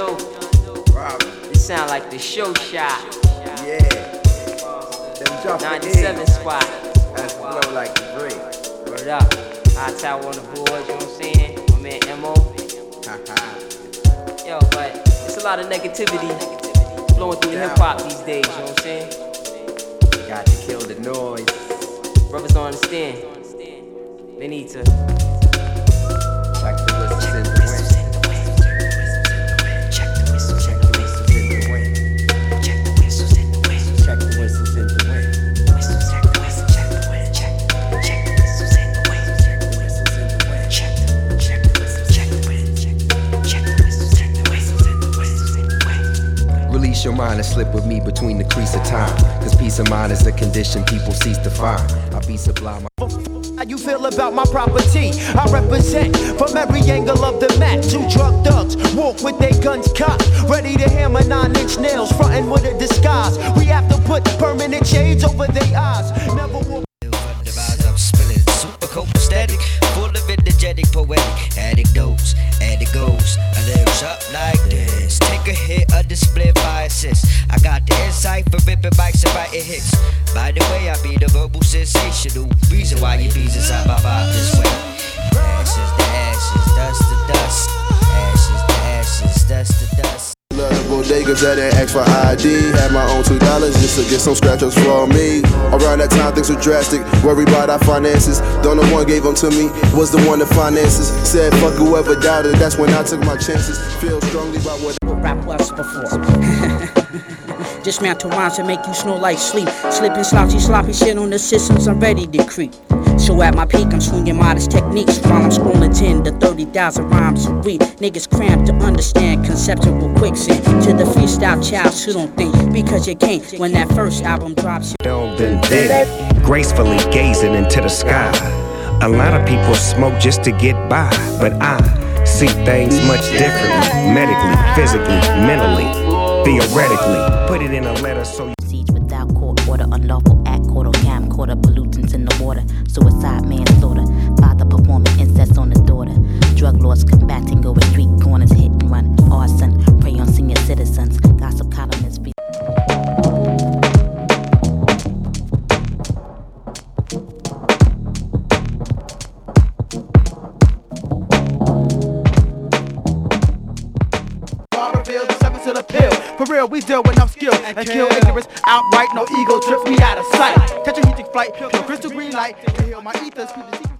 know. Robin. It sound like the show shot. Yeah. Them jumping 97 spot. That's blow like the dream. Word up. High Tower on the board, you know what I'm saying? My man M.O. Yo, but it's a lot of negativity flowing through hip hop these days, you know what I'm saying? Got to kill the noise. Brothers don't understand. They need to Check the whistles in the wind. Check the whistles in the wind. Check the whistles in the wind. Check the whistles in the wind. Whistles, check the whistle, check the wind. Check the whistles in the wind. Check the whistles in the wind. Check the whistles, check the wind. Check the whistles, check the whistles in the wind. Release your mind and slip with me between the crease of time. Cause peace of mind is a condition people cease to find. I'll be sublime. How you feel about my property? I represent from every angle of the map. Two drug thugs walk with their guns cocked, ready to hammer 9-inch nails, frontin' with a disguise. We have to put permanent shades over their eyes. Never walk. I'm spilling super copacetic, full of energetic, poetic anecdotes, and it goes. I live up like this. Take a hit of display biases. I got the insight for ripping mics and writing hits. By the way, I be the verbal sensational reason why you bees inside my vibe this way. Ashes to ashes, dust to dust. Ashes to ashes, dust to dust. Love the bodegas that ain't ask for ID. Had my own $2 just to get some scratch-ups for me. Around that time things were drastic. Worried about our finances. Don't know one gave them to me. Was the one that finances. Said fuck whoever doubted. That's when I took my chances. Feel strongly about what rap was before. Dismantle rhymes to make you snore like sleep. Slipping slouchy, sloppy shit on the systems, I'm ready to creep. So at my peak, I'm swinging modest techniques while I'm scrolling 10 to 30,000 rhymes a week. Niggas cramped to understand conceptual quicksand. To the freestyle child, who don't think because you can't. When that first album drops, Then gracefully gazing into the sky. A lot of people smoke just to get by, but I see things much differently. Medically, physically, mentally, theoretically. Put it in a letter so you Siege without court order, unlawful act, caught on camcorder, pollutants in the water, suicide, manslaughter, father performing incest on his daughter, drug lords combating over street corners, hit and run, arson, prey on senior citizens, gossip columnists. To the pill. For real, we deal with enough skill and kill ignorance outright. No ego trips me out of sight. Catch a heating flight, pure crystal green light to heal my ethers.